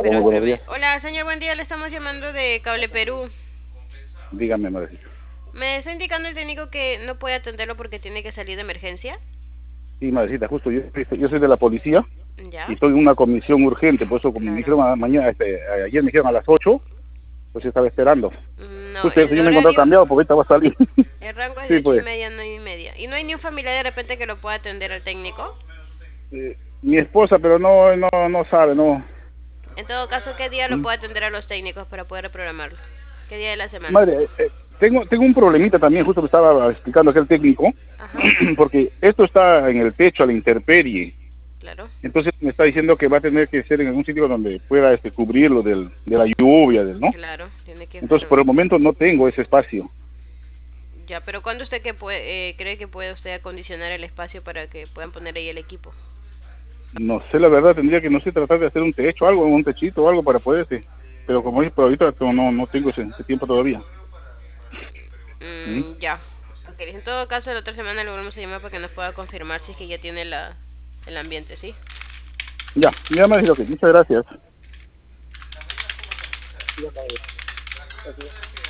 Muy buenos Permítame. días. Hola, señor, buen día. Le estamos llamando de Cable Perú. Dígame, Madrecita. Me está indicando el técnico que no puede atenderlo porque tiene que salir de emergencia. Sí, Madrecita, justo yo soy de la policía y ¿Ya? estoy en una comisión urgente, por eso como me Claro. dijeron mañana, ayer me dijeron a las 8, pues estaba esperando. No, Justo el el señor me encontró horario, cambiado porque ahorita va a salir. el rango es de Sí, ocho y pues. media a 9:30. ¿Y no hay ni un familiar de repente que lo pueda atender al técnico? Mi esposa, pero no sabe, no. En todo caso, ¿qué día lo Mm. puede atender a los técnicos para poder programarlo? ¿Qué día de la semana? Madre, tengo un problemita también, justo me estaba explicando aquel técnico, Ajá, porque esto está en el techo a la intemperie. claro. Entonces me está diciendo que va a tener que ser en algún sitio donde pueda cubrirlo de la lluvia, ¿no? Claro, tiene que Entonces por el momento no tengo ese espacio. Ya, pero ¿cuándo usted que puede, cree que puede usted acondicionar el espacio para que puedan poner ahí el equipo? No sé, la verdad, tendría que, no sé, tratar de hacer un techo, algo, un techito o algo para poder, pero como dice, por ahorita no tengo ese tiempo todavía. ¿Mm? Ya. Ok, en todo caso, la otra semana le volvemos a llamar para que nos pueda confirmar si es que ya tiene el ambiente, ¿sí? Ya me dijo que muchas gracias.